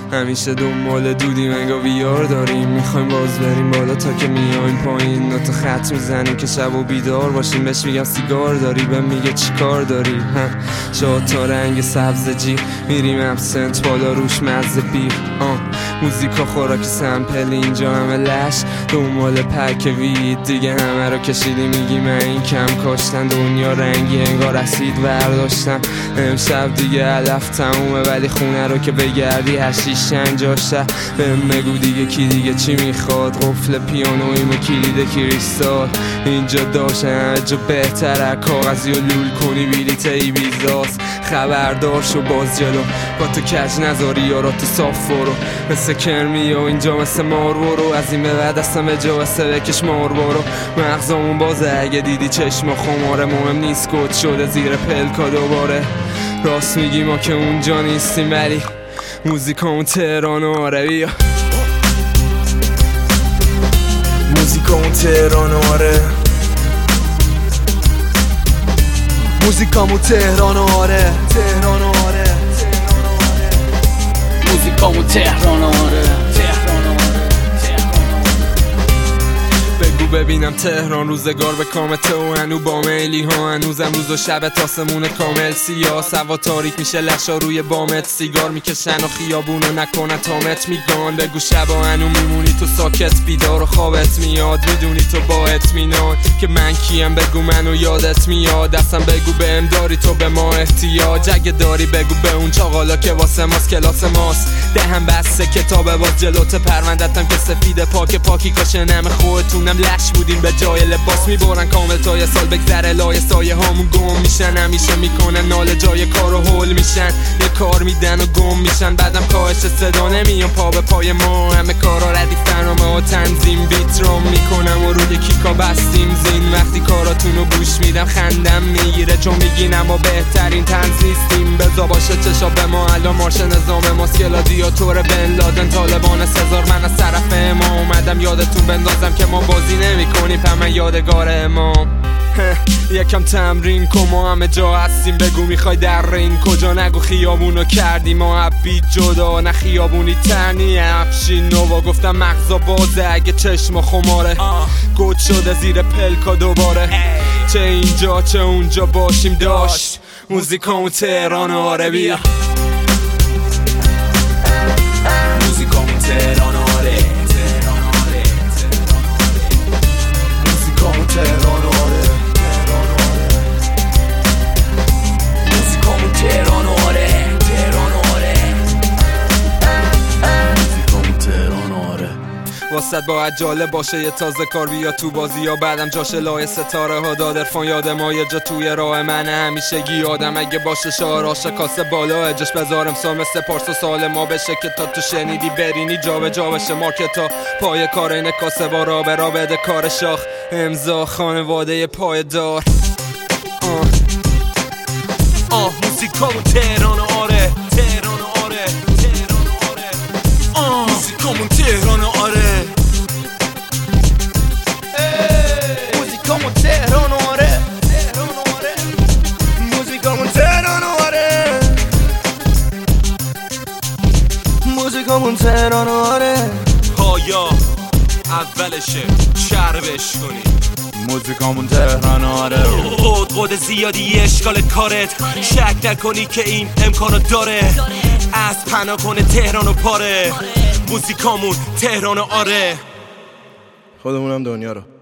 همیشه دنبال دودیم انگار ویار داریم، میخوایم باز بریم بالا تا که میایم پایین، نوتا خط میزنیم که شب و بیدار باشیم. بهش میگم سیگار داری، به میگه چی کار داری؟ شاد تا رنگ سبز جی میریم ابسنت بالا روش مزه بیر. موزیکا خوراک سمپل اینجا همه لش دنبال پک وید دیگه همه رو کشیدی. میگی من این کم کاشتن دنیا رنگی انگار اسید برداشتم. امشب دیگه علف تمومه ولی خونه رو که بگردی هشیش انجاشه. بهم بگو دیگه کی دیگه چی میخواد؟ قفل پیانویم و کلید کریستال اینجا داشته همه جا بهتره. کاغذی و لول کنی بیلیت ای ویزاست. خبردار شو باز جلو با تو کج نذاری یاراتو صاف برو. مثل کرمی و اینجا مثل مار برو. از این به بعد اصلا به جا واسه بکش مار برو. مغزامون بازه اگه دیدی چشم خماره. مهم نیست کد شده زیر پلکا دوباره. راست میگی ما که اونجا نیستیم ولی موزیکامون تهران و آره. بیا موزیکامون تهران و آره. موزیکامون تهران و آره. تهران و آره. موزیکامون تهران و آره. بگو ببینم تهران روزگار به کامته و هنو با میلی ها. هنوزم روز و شب تاسمون کامل سیاه. سوا تاریک میشه لشا روی بامت. سیگار میکشن و خیابونو نکنن تامت میگان. بگو شبا هنو میمونی تو ساکت بیدار و خوابت میاد. میدونی تو با اطمینان که من کیم. بگو منو یادت میاد. دستم بگو بهم داری تو به ما احتیاج. اگه داری بگو به اون چاقالا که واسه ماست کلاس ماست. دهم بسته کتاب باز جلوت پروندتم که سفید پاکی کاشه نم خودتونم لش بودین به جای لباس. میبرن کامل تا یه سال بگذره لای سایه هامون گم میشن. همیشه میکنن ناله جای کار و هول میشن. یه کار میدن و گم میشن بعدم کاهش صدا نمیان پا به پای ما. همه کارا ردیف برنامه و تنظیم بیت رو میکنم و روی کیکا بستیم زین. وقتی کاراتونو بوش میدم خندم میگیره چون میگین اما بهترین طنز نیستیم. بزا باشه چشا به ما الان مارش نظام ماست. گلادیاتور بن لادن طالبان سزار. من از طرف ما اومدم یادتون بندازم که ما بازی نمی کنیم من یادگار امام. یکم تمرین کن ما همه جا هستیم. بگو میخوای در این کجا نگو خیابونو کردیم ما عبید جدا. نه خیابونی تنی افشین نوا. گفتم مغزا بازه اگه چشم خماره. گود شده زیر پلکا دوباره. چه اینجا چه اونجا باشیم داشت. موزیکامون تهران و آره. بیا موزیکامون تهران و آره. موزیکامون تهران و آره. موزیکامون تهران و آره. تهران و آره. موزیکامون تهران و آره. واسه باید جالب باشه یه تازه کار بیا تو بازی یا بعدم جاش لای ستاره ها داد. عرفان یاد ما یه جا توی راه من همیشگی آدم. اگه باشه شعر عاشقاسه بالا اجش بذارم سال مثل پارس و سال ما بشه که تا تو شنیدی برینی جا به جا بشه مارکتا. پای کار این کاسه با را به را بده کار شاخ. امضا خانواده پایدار. موزیکامون تهران و آره. تهران و آره. تهران و آره. موزیکامون تهران و آره. موزیکامون تهران و آره. تهران و آره. موزیکامون تهران و آره. موزیکامون تهران و آره. پایا اولشه چربش کنی. موزیکامون تهران و آره. خود زیادی اشکال کارت. شک نکنی که این امکانو داره. از پناه کنه تهران و پاره. موزیکامون تهران و آره. خودمونم دنیا رو